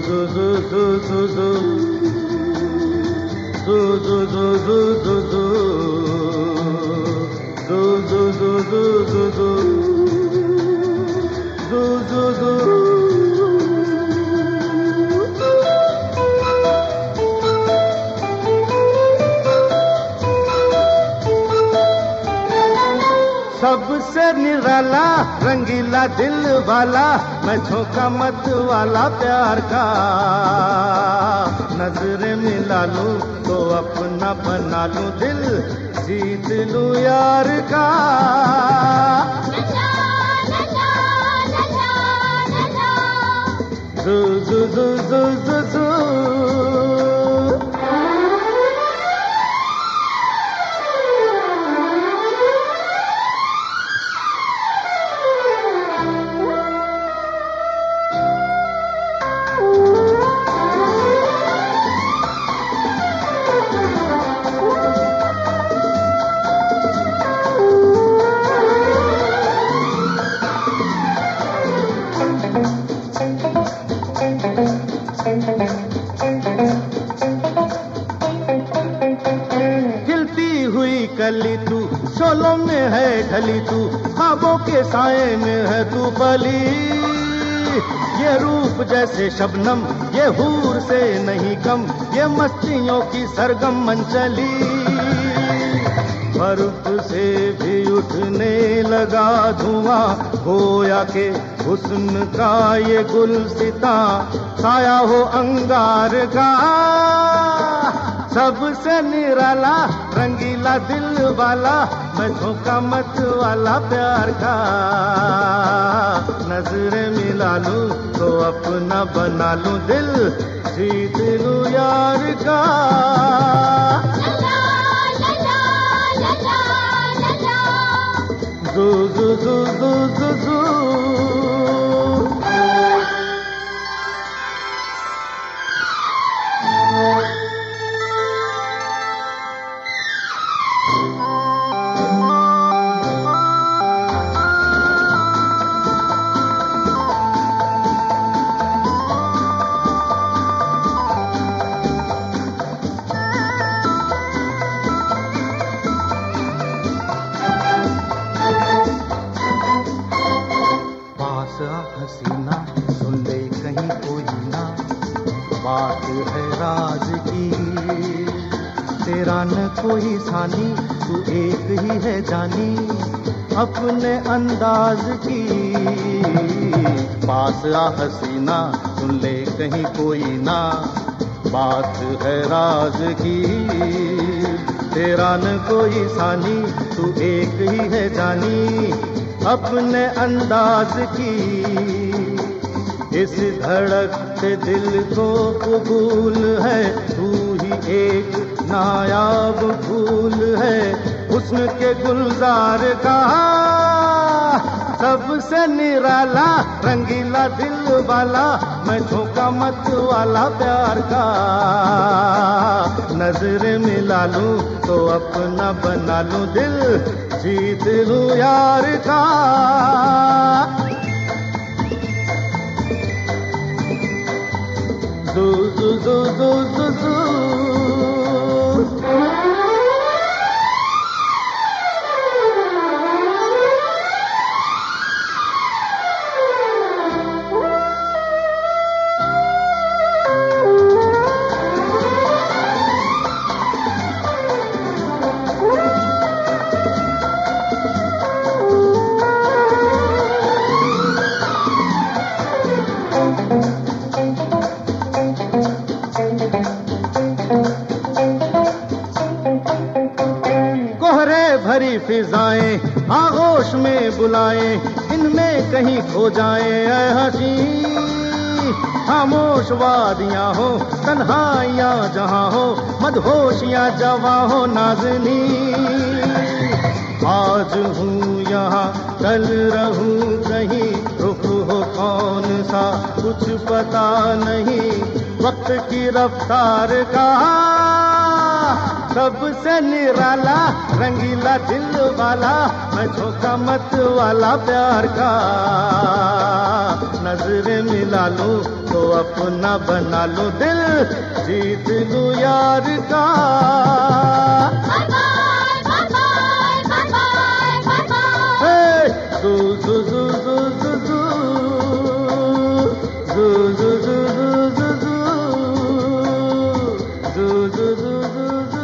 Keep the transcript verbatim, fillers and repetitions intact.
सबसे निराला रंगीला दिल वाला मैं झोंका मत वाला प्यार का, नजरें मिला लूं तो अपना बना लूं दिल, जीत लूं यार का। जू जू जू जू जू जू खिलती हुई कली तू, शोलों में है ढली तू, ख्वाबों के साए में है तू पली। ये रूप जैसे शबनम, ये हूर से नहीं कम, ये मस्तियों की सरगम मंचली। बर्फ से भी उठने लगा धुआं, गोया के हुस्न का ये गुलसिता, साया हो अंगार का। सबसे निराला रंगीला दिल वाला मैं झोंका मत वाला प्यार का, नजरें मिला लूं तो अपना बना लूं दिल, जीत लूं यार का। जू जू जू जू जू जू हसीना सुन ले कहीं कोई ना, बात है राज की तेरा न कोई सानी, तू एक ही है जानी अपने अंदाज की। पास आ हसीना सुन ले कहीं कोई ना, बात है राज की तेरा न कोई सानी, तू एक ही है जानी अपने अंदाज की। इस धड़कते दिल को कबूल है, तू ही एक नायाब फूल है हुस्न के गुलजार का। सबसे निराला रंगीला दिल वाला मैं झोंका मत वाला प्यार का, नजरें मिला लूं तो अपना बना लूं दिल, जीत लूं यार का। दू दू दू दू दू दू भरी फिजाएं आगोश में बुलाएं, इनमें कहीं खो जाएं ऐ हसी। खामोश वादियां हो तन्हाइयां जहां हो, मदहोशियां जवां हो नाज़नी। आज हूँ यहाँ कल रहूं कहीं, रुख हो कौन सा कुछ पता नहीं, वक्त की रफ्तार का। सबसे निराला रंगीला दिल वाला मैं झोंका मत वाला प्यार का, नजरें मिला लूं तो अब अपना बना लो दिल, जीत लूं यार का। जू जू जू जू जू जू जू जू जू जू जू जू जू जू जू